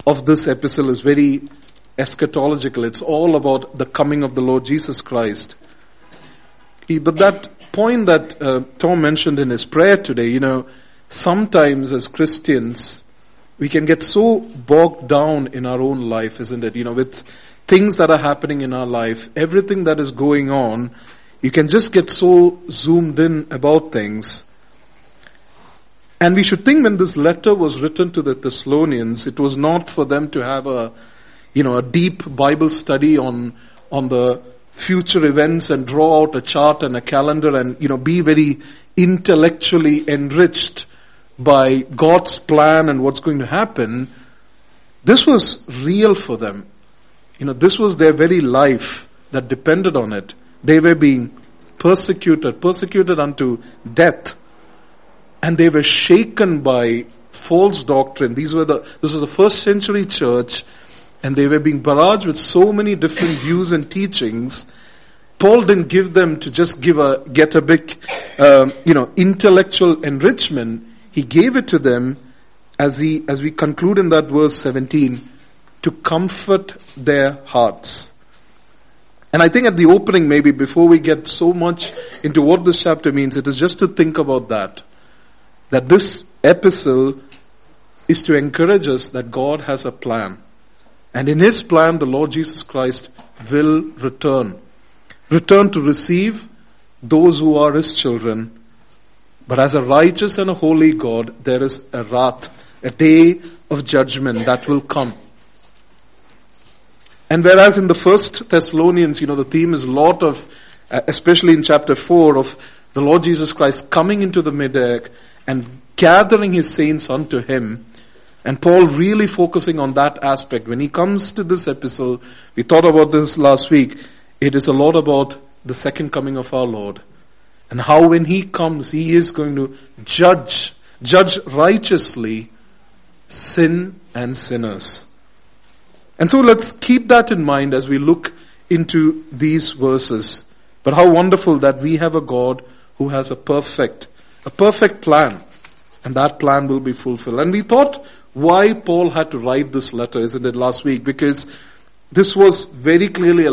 of this epistle is very eschatological. It's all about the coming of the Lord Jesus Christ. But that point that Tom mentioned in his prayer today, sometimes as Christians, we can get so bogged down in our own life, isn't it? With things that are happening in our life, everything that is going on, you can just get so zoomed in about things. And we should think when this letter was written to the Thessalonians, it was not for them to have a deep Bible study on the future events and draw out a chart and a calendar and, be very intellectually enriched by God's plan and what's going to happen. This was real for them. This was their very life that depended on it. They were being persecuted unto death. And they were shaken by false doctrine. This was the first century church, and they were being barraged with so many different views and teachings. Paul didn't give them to just get a big, intellectual enrichment. He gave it to them as we conclude in that verse 17, to comfort their hearts. And I think at the opening, maybe before we get so much into what this chapter means, it is just to think about that this epistle is to encourage us that God has a plan. And in His plan, the Lord Jesus Christ will return to receive those who are His children. But as a righteous and a holy God, there is a wrath, a day of judgment that will come. And whereas in the first Thessalonians, the theme is a lot of, especially in chapter 4, of the Lord Jesus Christ coming into the mid-air and gathering His saints unto Him. And Paul really focusing on that aspect. When he comes to this epistle, we thought about this last week, it is a lot about the second coming of our Lord. And how when He comes, He is going to judge righteously sin and sinners. And so let's keep that in mind as we look into these verses. But how wonderful that we have a God who has a perfect plan. And that plan will be fulfilled. And we thought why Paul had to write this letter, isn't it, last week? Because this was very clearly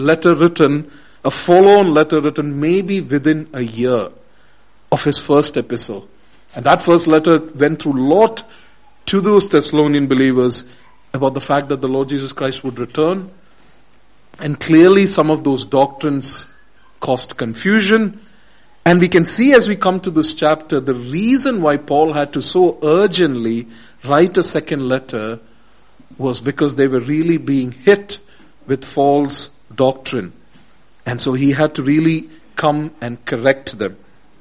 a follow-on letter written maybe within a year of his first epistle. And that first letter went through a lot to those Thessalonian believers about the fact that the Lord Jesus Christ would return. And clearly some of those doctrines caused confusion. And we can see as we come to this chapter, the reason why Paul had to so urgently write a second letter was because they were really being hit with false doctrine. And so he had to really come and correct them.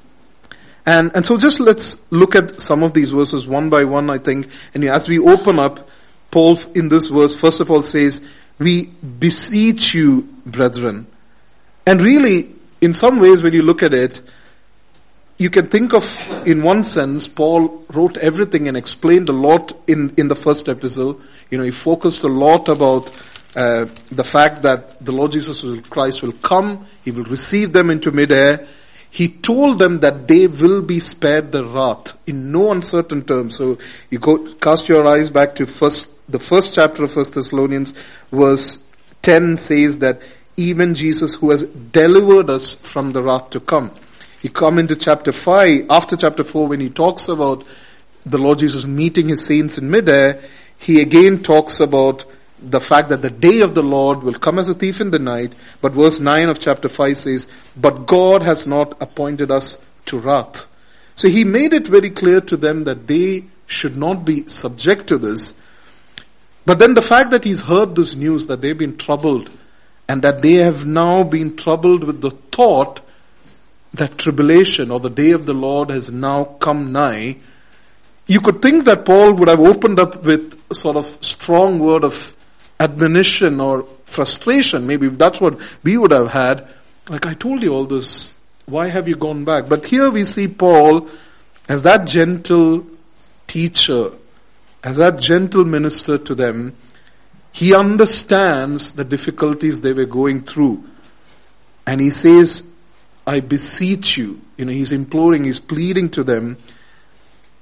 And so just let's look at some of these verses one by one, I think. And as we open up, Paul in this verse, first of all says, we beseech you, brethren. And really, in some ways, when you look at it, you can think of, in one sense, Paul wrote everything and explained a lot in the first epistle. He focused a lot about the fact that the Lord Jesus Christ will come, He will receive them into mid-air. He told them that they will be spared the wrath in no uncertain terms. So you cast your eyes back to the first chapter of 1 Thessalonians, verse 10 says that even Jesus who has delivered us from the wrath to come. You come into chapter 5, after chapter 4, when he talks about the Lord Jesus meeting His saints in mid-air, he again talks about the fact that the day of the Lord will come as a thief in the night. But verse 9 of chapter 5 says, but God has not appointed us to wrath. So he made it very clear to them that they should not be subject to this. But then the fact that he's heard this news, that they've been troubled, and that they have now been troubled with the thought that tribulation or the day of the Lord has now come nigh, you could think that Paul would have opened up with a sort of strong word of admonition or frustration. Maybe that's what we would have had. Like, I told you all this, why have you gone back? But here we see Paul as that gentle teacher, as that gentle minister to them. He understands the difficulties they were going through. And he says, I beseech you. He's imploring, he's pleading to them.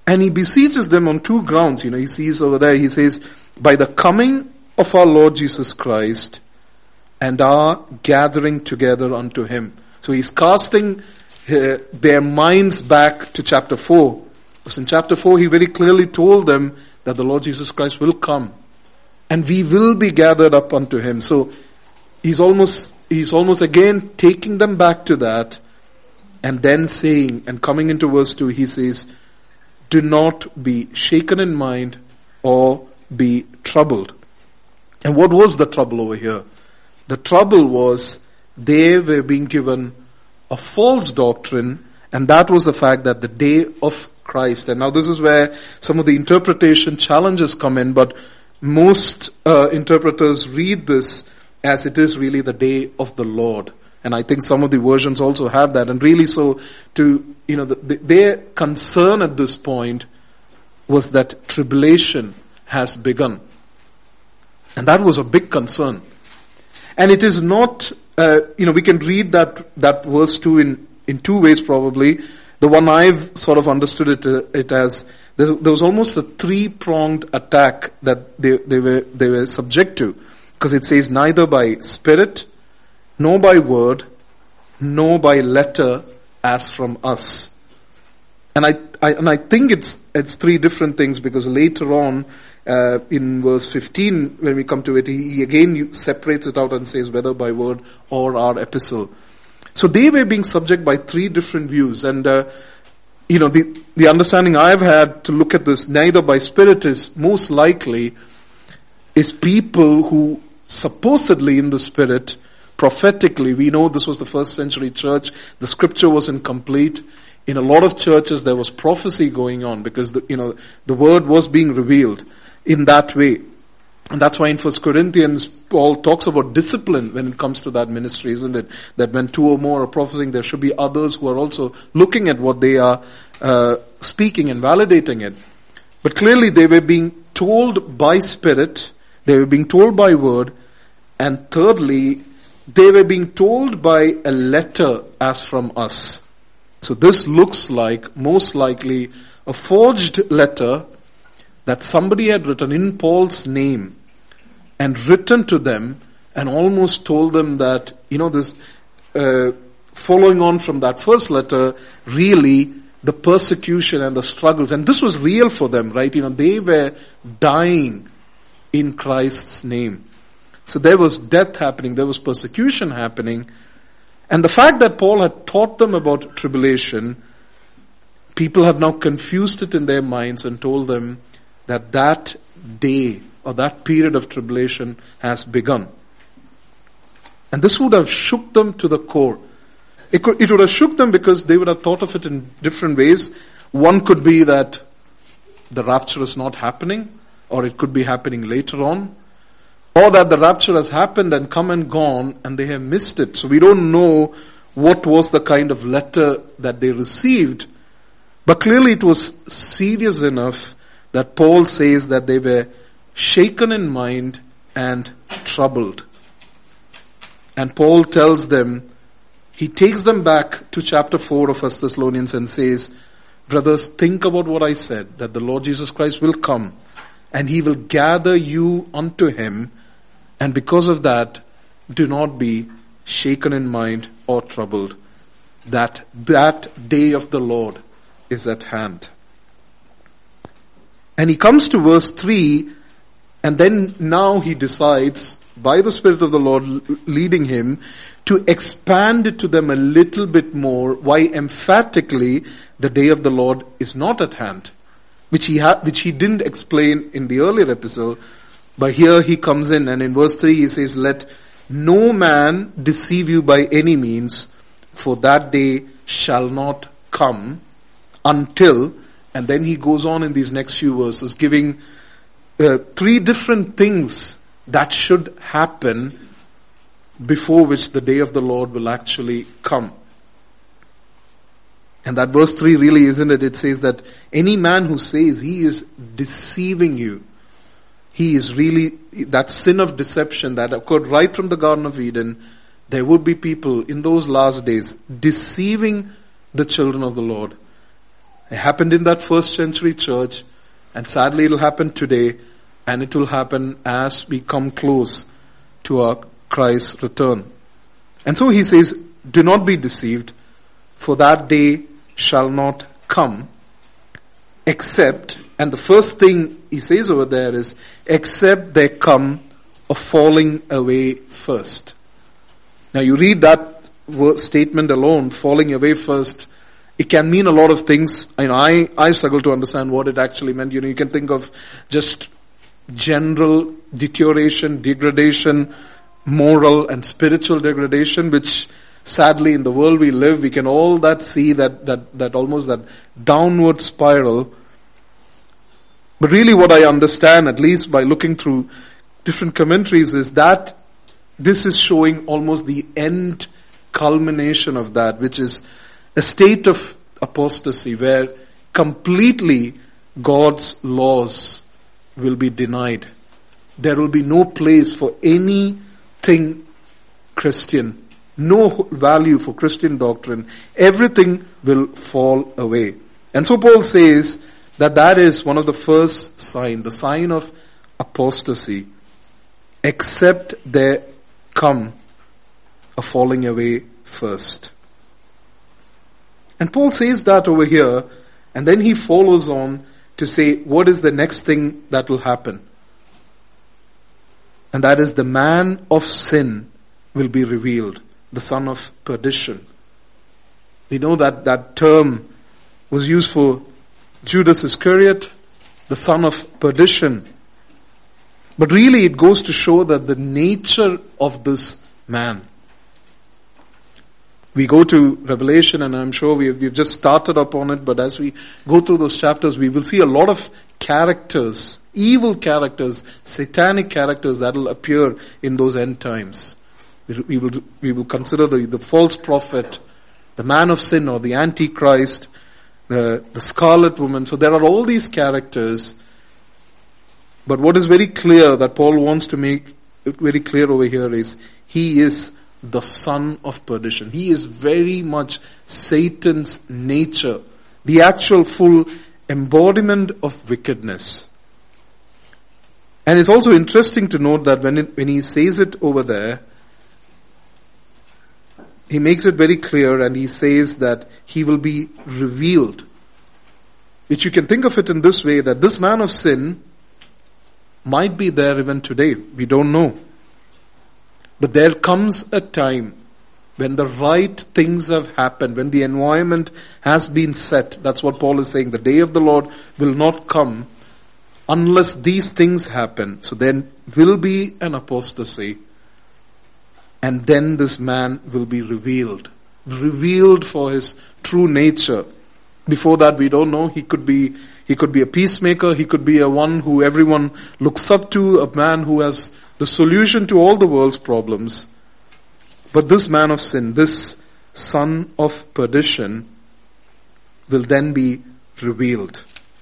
And he beseeches them on two grounds. He sees over there, he says, by the coming of our Lord Jesus Christ and our gathering together unto him. So he's casting their minds back to chapter 4. Because in chapter 4, he very clearly told them that the Lord Jesus Christ will come. And we will be gathered up unto him. So he's almost again taking them back to that. And then saying, and coming into verse 2, he says, do not be shaken in mind or be troubled. And what was the trouble over here? The trouble was they were being given a false doctrine, and that was the fact that the day of Christ. And now this is where some of the interpretation challenges come in, but most interpreters read this as it is really the day of the Lord. And I think some of the versions also have that. And really so their concern at this point was that tribulation has begun. And that was a big concern. And it is not, we can read that verse 2 in two ways probably. The one I've sort of understood it as, there was almost a three-pronged attack that they were subject to. Because it says neither by spirit, nor by word, nor by letter as from us. And I think it's three different things, because later on, in verse 15, when we come to it, he again separates it out and says whether by word or our epistle. So they were being subject by three different views. And, the understanding I've had to look at this, neither by spirit is most likely, is people who supposedly in the spirit, prophetically, we know this was the first century church, the scripture was incomplete. In a lot of churches there was prophecy going on because the word was being revealed in that way. And that's why in 1 Corinthians, Paul talks about discipline when it comes to that ministry, isn't it? That when two or more are prophesying, there should be others who are also looking at what they are speaking and validating it. But clearly they were being told by spirit, they were being told by word, and thirdly, they were being told by a letter as from us. So this looks like, most likely, a forged letter that somebody had written in Paul's name and written to them and almost told them that, this, following on from that first letter, really the persecution and the struggles, and this was real for them, right? They were dying in Christ's name. So there was death happening, there was persecution happening, and the fact that Paul had taught them about tribulation, people have now confused it in their minds and told them that day or that period of tribulation has begun. And this would have shook them to the core. It would have shook them because they would have thought of it in different ways. One could be that the rapture is not happening, or it could be happening later on, or that the rapture has happened and come and gone and they have missed it. So we don't know what was the kind of letter that they received, but clearly it was serious enough that Paul says that they were shaken in mind and troubled. And Paul tells them, he takes them back to chapter 4 of 1 Thessalonians and says, brothers, think about what I said, that the Lord Jesus Christ will come and he will gather you unto him, and because of that, do not be shaken in mind or troubled. That day of the Lord is at hand. And he comes to verse 3, and then now he decides, by the Spirit of the Lord leading him, to expand it to them a little bit more, why emphatically the day of the Lord is not at hand, which he didn't explain in the earlier epistle, but here he comes in, and in verse 3 he says, let no man deceive you by any means, for that day shall not come until, and then he goes on in these next few verses giving three different things that should happen before which the day of the Lord will actually come. And that verse 3 really, isn't it? It says that any man who says he is deceiving you, he is really, that sin of deception that occurred right from the Garden of Eden, there would be people in those last days deceiving the children of the Lord. It happened in that first century church, and sadly it will happen today, and it will happen as we come close to our Christ's return. And so he says, do not be deceived, for that day shall not come, except, and the first thing he says over there is, except there come a falling away first. Now you read that statement alone, falling away first, it can mean a lot of things. I struggle to understand what it actually meant. You can think of just general deterioration, degradation, moral and spiritual degradation, which sadly in the world we live, we can all see that almost that downward spiral. But really what I understand, at least by looking through different commentaries, is that this is showing almost the end culmination of that, which is a state of apostasy where completely God's laws will be denied. There will be no place for anything Christian, no value for Christian doctrine. Everything will fall away. And so Paul says that is one of the first sign, the sign of apostasy, except there come a falling away first. And Paul says that over here, and then he follows on to say, what is the next thing that will happen? And that is the man of sin will be revealed, the son of perdition. We know that term was used for Judas Iscariot, the son of perdition. But really it goes to show that the nature of this man. We go to Revelation, and I'm sure we've just started upon it, but as we go through those chapters, we will see a lot of characters, evil characters, satanic characters that will appear in those end times. We will consider the false prophet, the man of sin or the Antichrist, the scarlet woman. So there are all these characters. But what is very clear that Paul wants to make it very clear over here is he is the son of perdition. He is very much Satan's nature, the actual full embodiment of wickedness. And it's also interesting to note that when he says it over there, he makes it very clear, and he says that he will be revealed. Which you can think of it in this way, that this man of sin might be there even today. We don't know. But there comes a time when the right things have happened, when the environment has been set. That's what Paul is saying. The day of the Lord will not come unless these things happen. So then will be an apostasy. And then this man will be revealed for his true nature. Before that we don't know. He could be a peacemaker. He could be a one who everyone looks up to, a man who has the solution to all the world's problems. But this man of sin, this son of perdition, will then be revealed.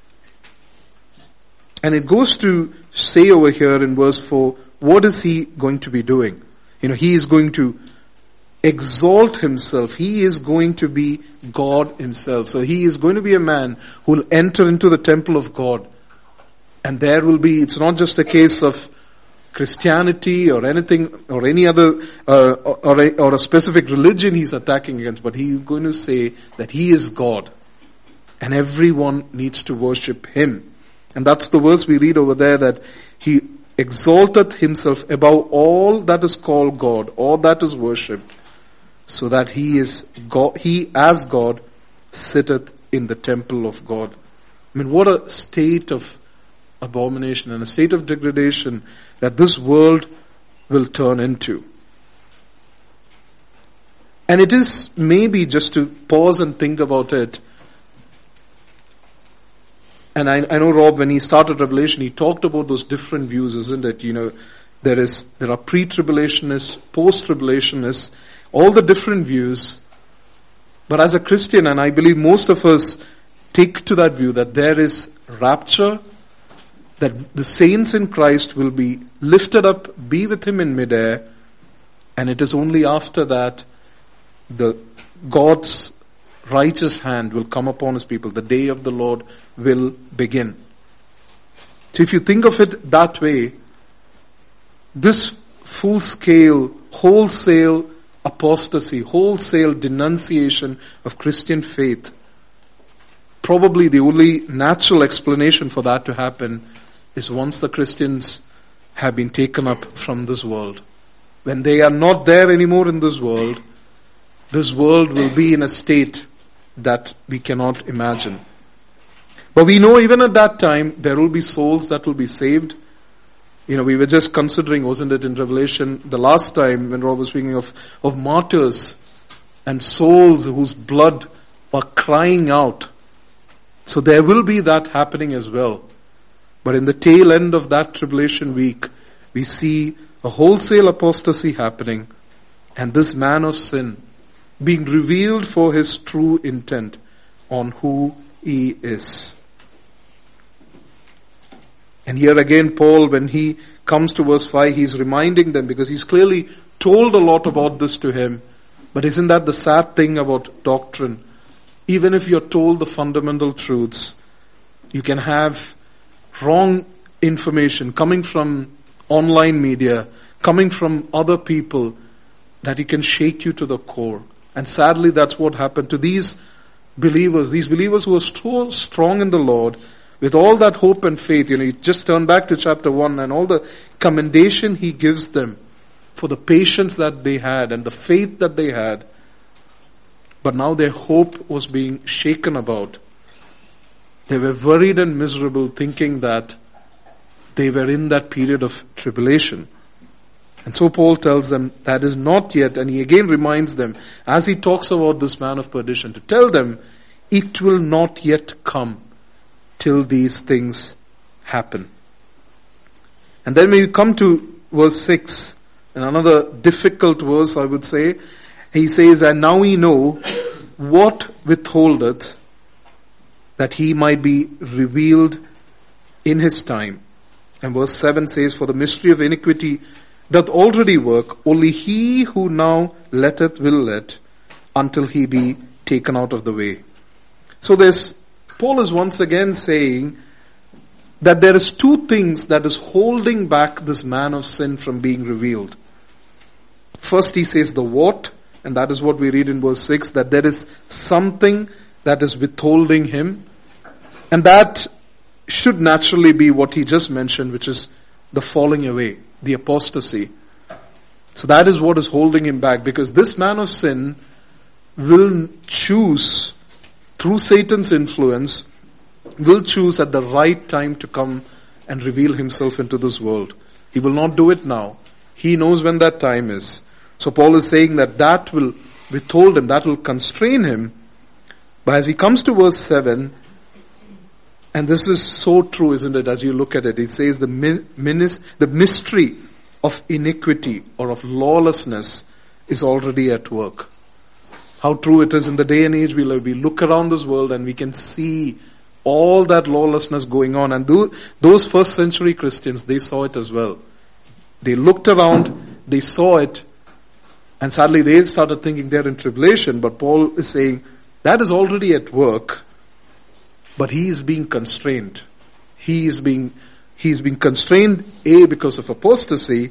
And it goes to say over here in verse 4, what is he going to be doing? He is going to exalt himself. He is going to be God himself. So he is going to be a man who will enter into the temple of God. And there will be, it's not just a case of Christianity or anything or any other or a specific religion he's attacking against, but he's going to say that he is God and everyone needs to worship him. And that's the verse we read over there, that he exalteth himself above all that is called God, all that is worshipped, so that he is God, he as God sitteth in the temple of God. What a state of abomination and a state of degradation that this world will turn into. And it is maybe just to pause and think about it. And I know Rob, when he started Revelation, he talked about those different views, isn't it? There are pre-tribulationists, post-tribulationists, all the different views. But as a Christian, and I believe most of us take to that view, that there is rapture, that the saints in Christ will be lifted up, be with him in midair, and it is only after that God's righteous hand will come upon his people. The day of the Lord will begin. So if you think of it that way, this full-scale, wholesale apostasy, wholesale denunciation of Christian faith, probably the only natural explanation for that to happen is once the Christians have been taken up from this world. When they are not there anymore in this world will be in a state that we cannot imagine. But we know even at that time, there will be souls that will be saved. We were just considering, wasn't it, in Revelation, the last time when Rob was speaking of martyrs and souls whose blood are crying out. So there will be that happening as well. But in the tail end of that tribulation week, we see a wholesale apostasy happening, and this man of sin being revealed for his true intent on who he is. And here again, Paul, when he comes to verse 5, he's reminding them, because he's clearly told a lot about this to him. But isn't that the sad thing about doctrine? Even if you're told the fundamental truths, you can have wrong information coming from online media, coming from other people, that it can shake you to the core. And sadly, that's what happened to these believers who are so strong in the Lord, with all that hope and faith. You just turn back to chapter 1 and all the commendation he gives them for the patience that they had and the faith that they had. But now their hope was being shaken about. They were worried and miserable, thinking that they were in that period of tribulation. And so Paul tells them that is not yet, and he again reminds them, as he talks about this man of perdition, to tell them it will not yet come till these things happen. And then when you come to verse 6, and another difficult verse I would say, he says, and now we know what withholdeth, that he might be revealed in his time. And verse 7 says, for the mystery of iniquity doth already work, only he who now letteth will let, until he be taken out of the way. So Paul is once again saying that there is two things that is holding back this man of sin from being revealed. First he says the what, and that is what we read in verse 6, that there is something that is withholding him. And that should naturally be what he just mentioned, which is the falling away, the apostasy. So that is what is holding him back, because this man of sin will choose, through Satan's influence, will choose at the right time to come and reveal himself into this world. He will not do it now. He knows when that time is. So Paul is saying that will withhold him, that will constrain him. But as he comes to verse 7, and this is so true, isn't it, as you look at it, it says the mystery of iniquity or of lawlessness is already at work. How true it is in the day and age we live. We look around this world and we can see all that lawlessness going on. And those first century Christians, they saw it as well. They looked around, they saw it, and sadly they started thinking they're in tribulation. But Paul is saying that is already at work, but he is being constrained. He's being constrained, because of apostasy,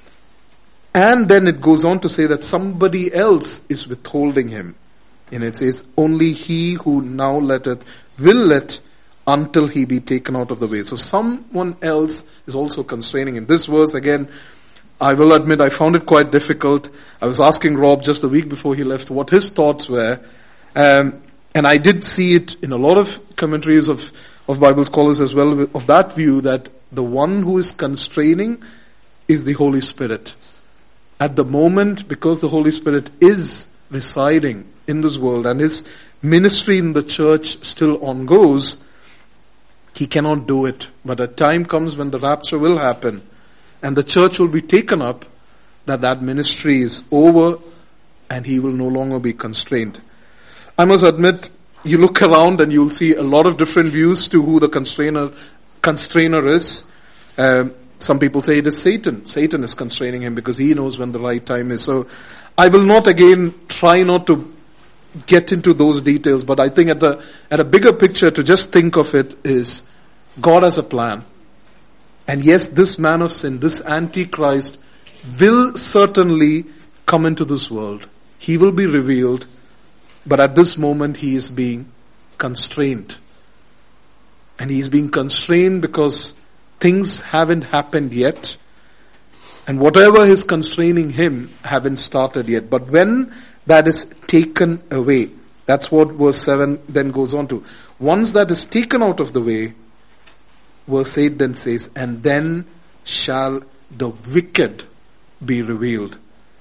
and then it goes on to say that somebody else is withholding him. And it says, only he who now letteth will let, until he be taken out of the way. So someone else is also constraining him. This verse, again, I will admit I found it quite difficult. I was asking Rob just a week before he left what his thoughts were. And I did see it in a lot of commentaries of Bible scholars as well, of that view that the one who is constraining is the Holy Spirit. At the moment, because the Holy Spirit is residing in this world and his ministry in the church still on goes, he cannot do it. But a time comes when the rapture will happen and the church will be taken up, that ministry is over and he will no longer be constrained. I must admit, you look around and you'll see a lot of different views to who the constrainer is. Some people say it is Satan. Satan is constraining him because he knows when the right time is. So I will not again try not to get into those details, but I think at a bigger picture, to just think of it is, God has a plan. And yes, this man of sin, this Antichrist, will certainly come into this world. He will be revealed, but at this moment he is being constrained. And he is being constrained because things haven't happened yet. And whatever is constraining him haven't started yet. But when that is taken away, that's what verse 7 then goes on to. Once that is taken out of the way, verse 8 then says, and then shall the wicked be revealed.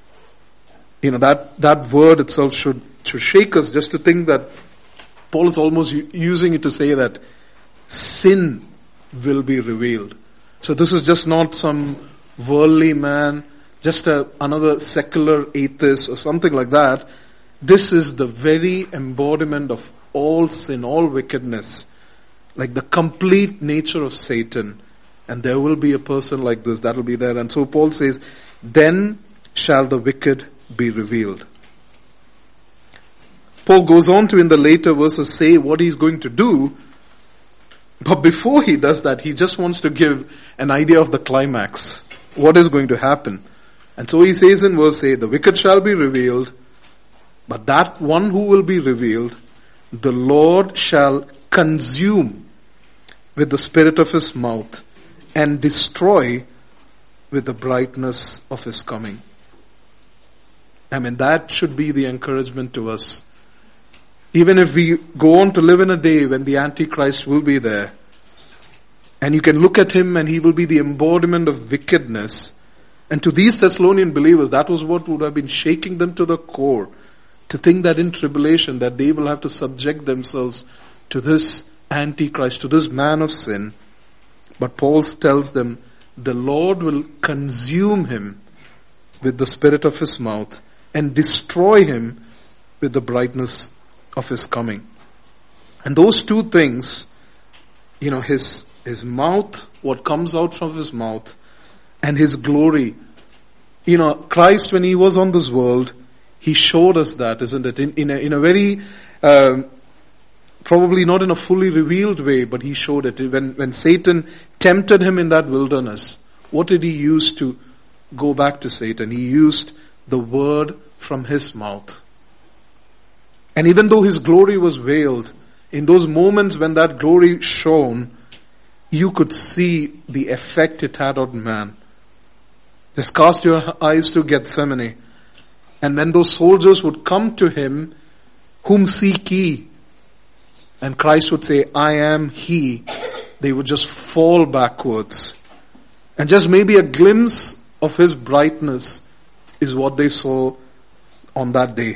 That word itself should shake us just to think that Paul is almost using it to say that sin will be revealed. So this is just not some worldly man, just another secular atheist or something like that. This is the very embodiment of all sin, all wickedness, like the complete nature of Satan. And there will be a person like this that will be there. And so Paul says, then shall the wicked be revealed. Paul goes on to in the later verses say what he's going to do. But before he does that, he just wants to give an idea of the climax. What is going to happen? And so he says in verse 8, the wicked shall be revealed, but that one who will be revealed, the Lord shall consume with the spirit of his mouth and destroy with the brightness of his coming. I mean, that should be the encouragement to us. Even if we go on to live in a day when the Antichrist will be there, and you can look at him and he will be the embodiment of wickedness. And to these Thessalonian believers, that was what would have been shaking them to the core, to think that in tribulation that they will have to subject themselves to this Antichrist, to this man of sin. But Paul tells them, the Lord will consume him with the spirit of his mouth and destroy him with the brightness of his coming. And those two things, his mouth, what comes out from his mouth, and his glory. Christ, when he was on this world, he showed us that, isn't it? In a very, probably not in a fully revealed way, but he showed it. When Satan tempted him in that wilderness, what did he use to go back to Satan? He used the word from his mouth. And even though his glory was veiled, in those moments when that glory shone, you could see the effect it had on man. Just cast your eyes to Gethsemane. And when those soldiers would come to him, whom seek ye? And Christ would say, I am he. They would just fall backwards. And just maybe a glimpse of his brightness is what they saw on that day.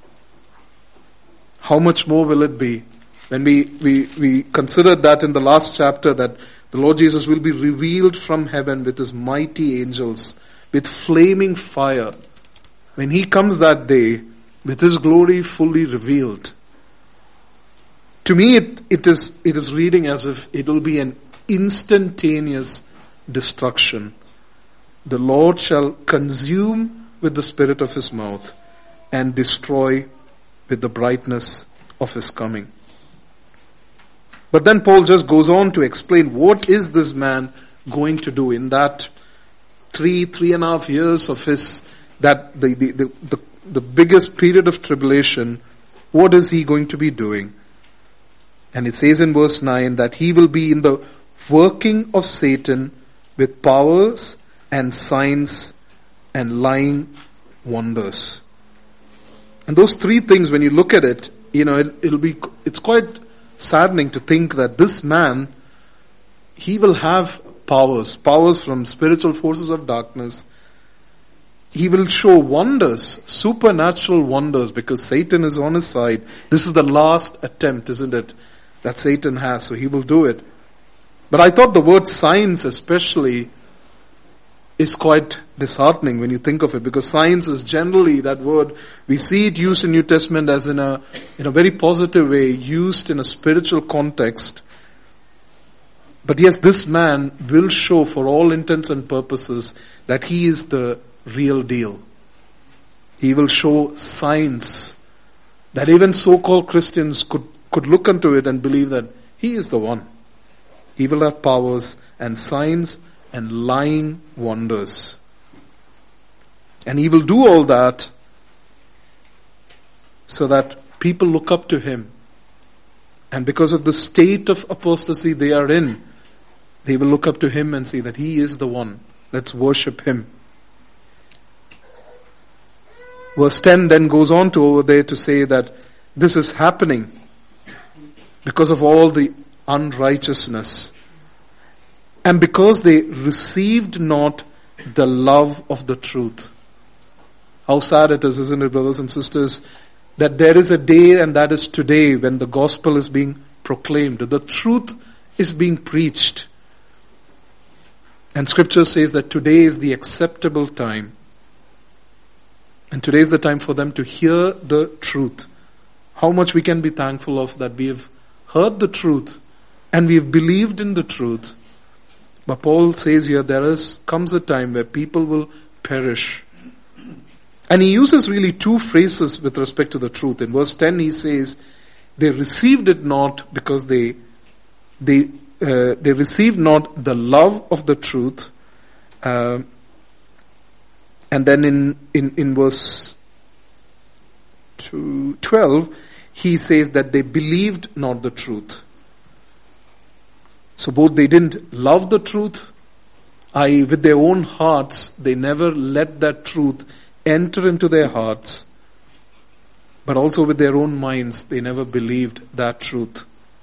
How much more will it be when we considered that in the last chapter, that the Lord Jesus will be revealed from heaven with his mighty angels, with flaming fire. When he comes that day, with his glory fully revealed. To me, it is reading as if it will be an instantaneous destruction. The Lord shall consume with the spirit of his mouth and destroy with the brightness of his coming. But then Paul just goes on to explain what is this man going to do in that 3.5 years of his, that the biggest period of tribulation. What is he going to be doing? And it says in verse 9 that he will be in the working of Satan with powers and signs and lying wonders. And those three things, when you look at it, it's quite saddening to think that this man, he will have powers from spiritual forces of darkness. He will show wonders, supernatural wonders, because Satan is on his side. This is the last attempt, isn't it, that Satan has, so he will do it. But I thought the word signs especially is quite disheartening when you think of it, because signs is generally, that word, we see it used in New Testament as in a very positive way, used in a spiritual context. But yes, this man will show for all intents and purposes that he is the real deal. He will show signs that even so-called Christians could look into it and believe that he is the one. He will have powers and signs and lying wonders. And he will do all that so that people look up to him. And because of the state of apostasy they are in, they will look up to him and say that he is the one. Let's worship him. Verse 10 then goes on to over there to say that this is happening because of all the unrighteousness. And because they received not the love of the truth. How sad it is, isn't it, brothers and sisters, that there is a day, and that is today, when the gospel is being proclaimed. The truth is being preached. And scripture says that today is the acceptable time. And today is the time for them to hear the truth. How much we can be thankful of that we have heard the truth and we have believed in the truth. But Paul says here comes a time where people will perish. And he uses really two phrases with respect to the truth. In verse 10 he says, they received it not because they received not the love of the truth. And then in verse 12, he says that they believed not the truth. So both they didn't love the truth, with their own hearts, they never let that truth enter into their hearts. But also with their own minds, they never believed that truth.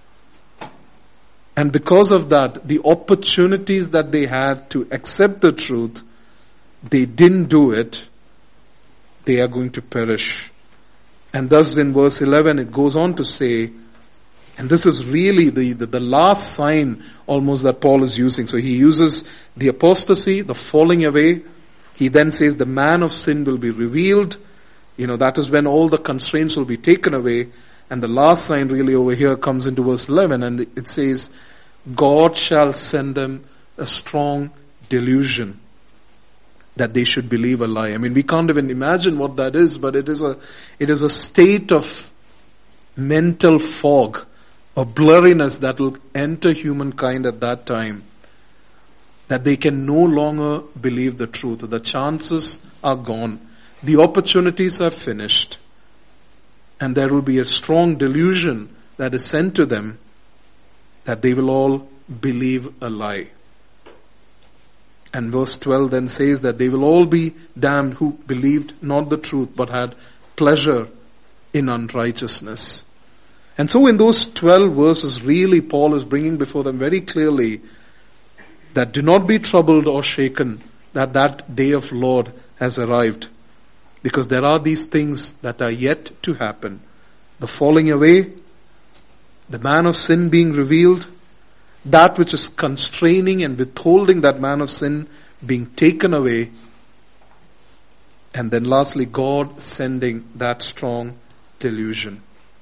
And because of that, the opportunities that they had to accept the truth, they didn't do it, they are going to perish. And thus in verse 11 it goes on to say, and this is really the last sign almost that Paul is using. So he uses the apostasy, the falling away. He then says the man of sin will be revealed. That is when all the constraints will be taken away. And the last sign really over here comes into verse 11, and it says, God shall send them a strong delusion that they should believe a lie. I mean, we can't even imagine what that is, but it is a state of mental fog, a blurriness that will enter humankind at that time, that they can no longer believe the truth. The chances are gone. The opportunities are finished. And there will be a strong delusion that is sent to them that they will all believe a lie. And verse 12 then says that they will all be damned who believed not the truth but had pleasure in unrighteousness. And so in those 12 verses, really Paul is bringing before them very clearly that do not be troubled or shaken that day of Lord has arrived. Because there are these things that are yet to happen. The falling away, the man of sin being revealed, that which is constraining and withholding that man of sin being taken away, and then lastly, God sending that strong delusion.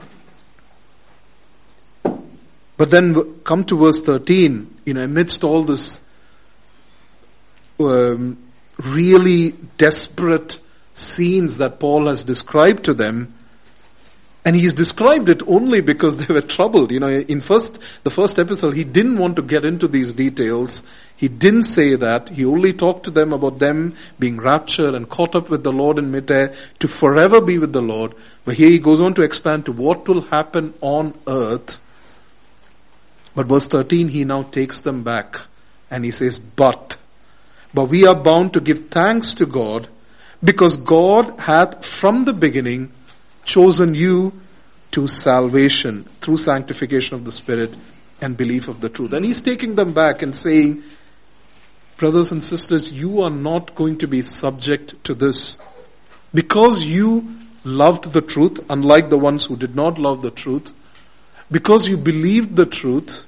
But then come to verse 13, amidst all this really desperate scenes that Paul has described to them, and he's described it only because they were troubled. In the first epistle, he didn't want to get into these details. He didn't say that. He only talked to them about them being raptured and caught up with the Lord in midair to forever be with the Lord. But here he goes on to expand to what will happen on earth. But verse 13, he now takes them back and he says, But we are bound to give thanks to God, because God hath from the beginning chosen you to salvation through sanctification of the Spirit and belief of the truth. And he's taking them back and saying, brothers and sisters, you are not going to be subject to this. Because you loved the truth, unlike the ones who did not love the truth, because you believed the truth,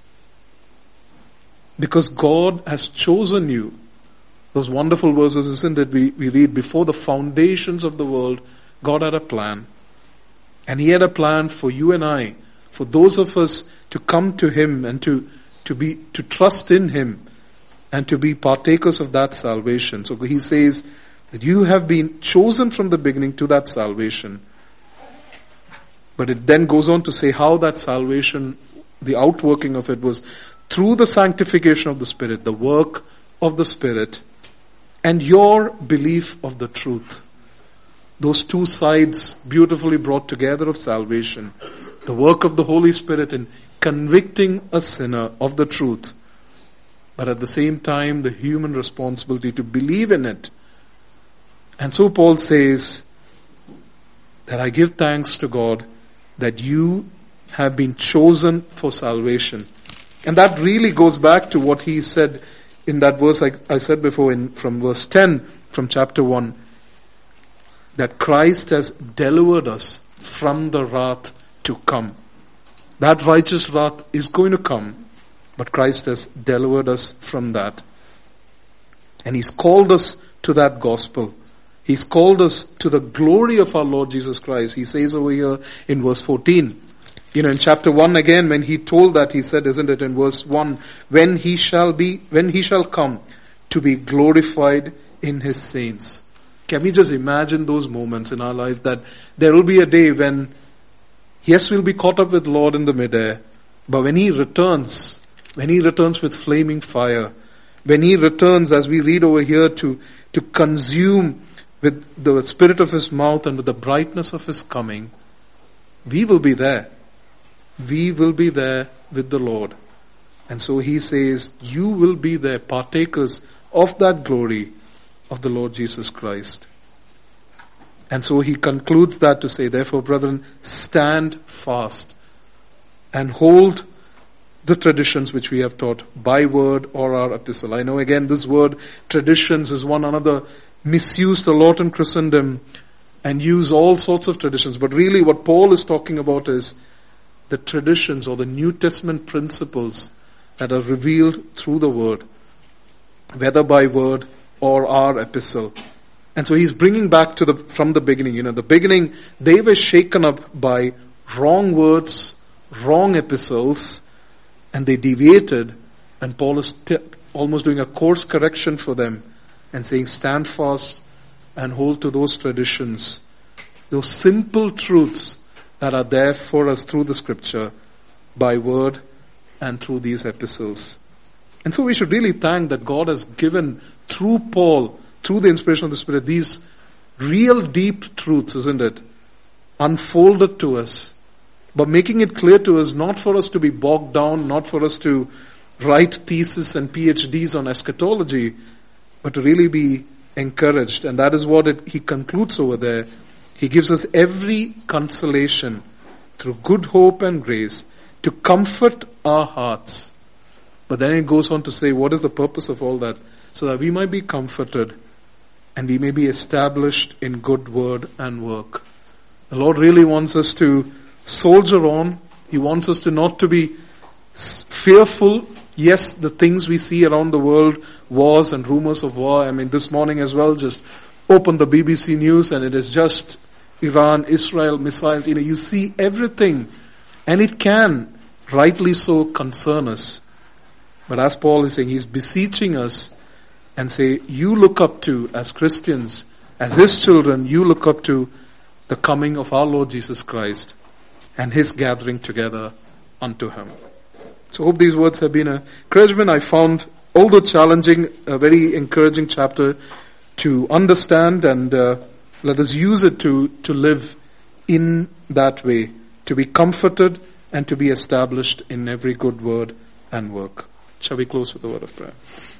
because God has chosen you. Those wonderful verses, isn't it? We read, before the foundations of the world, God had a plan. And He had a plan for you and I, for those of us to come to Him and to trust in Him and to be partakers of that salvation. So He says that you have been chosen from the beginning to that salvation. But it then goes on to say how that salvation, the outworking of it, was through the sanctification of the Spirit, the work of the Spirit, and your belief of the truth. Those two sides beautifully brought together of salvation. The work of the Holy Spirit in convicting a sinner of the truth, but at the same time the human responsibility to believe in it. And so Paul says that I give thanks to God that you have been chosen for salvation. And that really goes back to what he said in that verse I said before, from verse 10 from chapter 1, that Christ has delivered us from the wrath to come. That righteous wrath is going to come, but Christ has delivered us from that. And He's called us to that gospel. He's called us to the glory of our Lord Jesus Christ. He says over here in verse 14, in chapter 1 again, when he told that, he said, isn't it, in verse 1, when he shall come to be glorified in his saints. Can we just imagine those moments in our life that there will be a day when, yes, we'll be caught up with Lord in the midair, but when He returns with flaming fire, when He returns, as we read over here, to consume with the spirit of His mouth and with the brightness of His coming, we will be there. We will be there with the Lord. And so He says, you will be there, partakers of that glory of the Lord Jesus Christ. And so he concludes that to say, therefore, brethren, stand fast and hold the traditions which we have taught by word or our epistle. I know again this word traditions is one another misused a lot in Christendom and use all sorts of traditions. But really what Paul is talking about is the traditions or the New Testament principles that are revealed through the word, whether by word or our epistle. And so he's bringing back from the beginning. The beginning, they were shaken up by wrong words, wrong epistles, and they deviated. And Paul is almost doing a course correction for them and saying, stand fast and hold to those traditions, those simple truths that are there for us through the scripture, by word and through these epistles. And so we should really thank that God has given through Paul, through the inspiration of the Spirit, these real deep truths, isn't it? Unfolded to us, but making it clear to us, not for us to be bogged down, not for us to write theses and PhDs on eschatology, but to really be encouraged. And that is what he concludes over there. He gives us every consolation through good hope and grace to comfort our hearts. But then it goes on to say, what is the purpose of all that? So that we might be comforted and we may be established in good word and work. The Lord really wants us to soldier on. He wants us to not to be fearful. Yes, the things we see around the world, wars and rumors of war. I mean, this morning as well, just open the BBC News and it is just Iran, Israel, missiles. You see everything. And it can, rightly so, concern us. But as Paul is saying, he's beseeching us and say, you look up to, as Christians, as His children, you look up to the coming of our Lord Jesus Christ and His gathering together unto Him. So I hope these words have been an encouragement. I found, although challenging, a very encouraging chapter to understand, and let us use it to live in that way, to be comforted and to be established in every good word and work. Shall we close with a word of prayer?